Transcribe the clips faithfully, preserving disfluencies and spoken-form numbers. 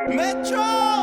Metro!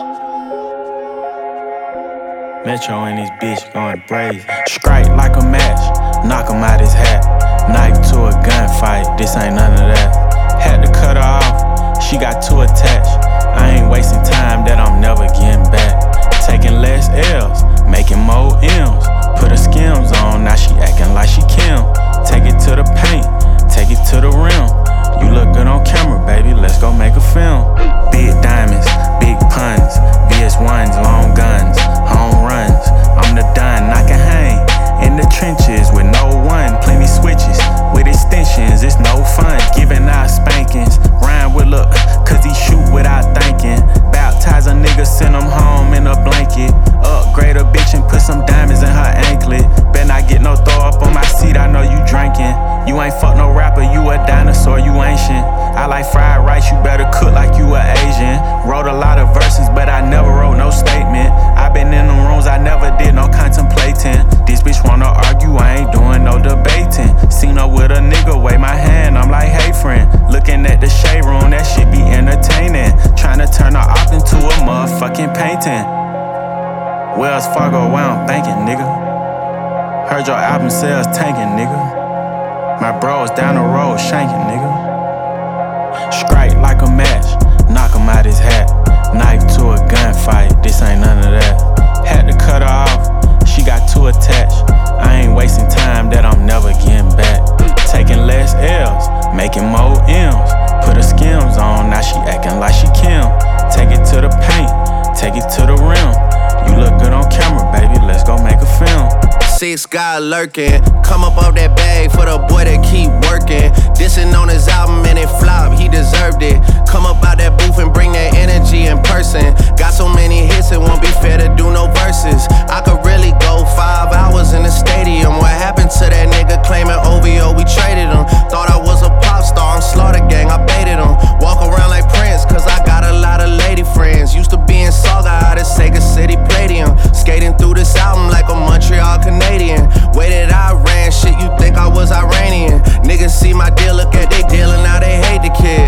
Metro and this bitch going brazen. Strike like a match, knock him out his hat. Knife to a gunfight, this ain't none of that. Had to cut her off, she got too attached. I ain't wasting time that I'm never getting back. Taking less L's, making more M's. Put her skims on, now she acting like she Kim. Take it to the paint, take it to the rim. You look good on camera, baby, let's go make a film. Big diamonds, big puns, V S ones, long guns, home runs. I'm the done, I can hang in the trenches with no one. Plenty switches with extensions, it's no fun. Giving out spankings, rhyme with look, cause he shoot without thinking. Baptize a nigga, send him home in a blanket. Upgrade a bitch and put some diamonds in her anklet. Bet not get no throw up on my seat, I know you drinking. You ain't fuck no rapper, you a dinosaur, you ancient. I like fried rice, you better cook like you a Asian. Wrote a lot of verses, but I never wrote no statement. I been in them rooms, I never did no contemplating. This bitch wanna argue, I ain't doing no debating. Seen her with a nigga, wave my hand, I'm like, hey friend. Looking at the shade room, that shit be entertaining. Tryna turn her op into a motherfucking painting. Wells Fargo, where I'm thinking, nigga. Heard your album sales tanking, nigga. My bros down the road shanking, nigga. Strike like a match, knock him out his hat. Knife to a gunfight, this ain't none of that. Had to cut her off, she got too attached. I ain't wasting time that I'm never getting back. Taking less L's, making more M's. Put her skims on, now she acting like she Kim. Take it to the paint, take it to the rim. You look good on camera, baby, let's go make a film. Six guy lurking, come up off that bag for the boy that keep working. Dissing on his album and it flop, he deserved it. Come up out that booth and bring that energy in person. Got so many hits, it won't be fair to do no verses. I could really go five hours in the stadium. What happened to that nigga claiming O V O? We traded him. Thought I was a pop star, I'm Slaughter Gang, I baited him. Walk around like Prince, cause I got a lot of lady friends. Used to be in Saga out at Sega City Palladium. Skating through this album like a Montreal Canadian. Way that I ran, shit, you think I was Iranian. Niggas see my deal, look at they deal, and now they hate the kid.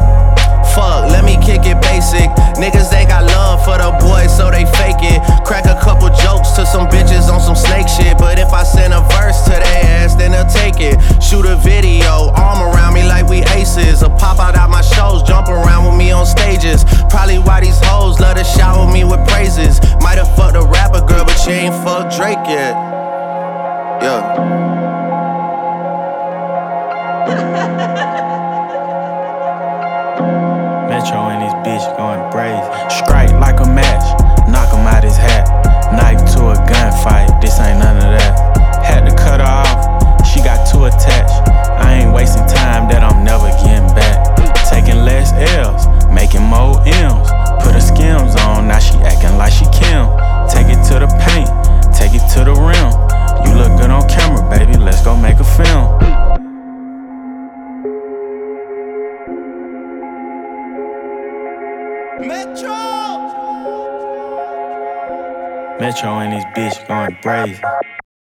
Fuck, let me kick it basic. Niggas, they got love for the boys, so they fake it. Crack a couple jokes to some bitches on some snake shit. But if I send a verse to their ass, then they'll take it. Shoot a video, arm around me like we aces. Or pop out at my shows, jump around with me on stages. Probably why these hoes love to shower me with praises. Might've fucked a rapper girl, but she ain't fucked Drake yet. Yeah. Metro and this bitch going brazen. Strike like a match, knock him out his hat. Knife to a gunfight, this ain't none of that. Had to cut her off, she got too attached. I ain't wasting time that I'm never getting back. Taking less L's, making more M's. Put her skims on, now she acting like she Kim. Take it to the paint, take it to the rim. You look good on camera, baby, let's go make a film. Metro! Metro and this bitch going brazen.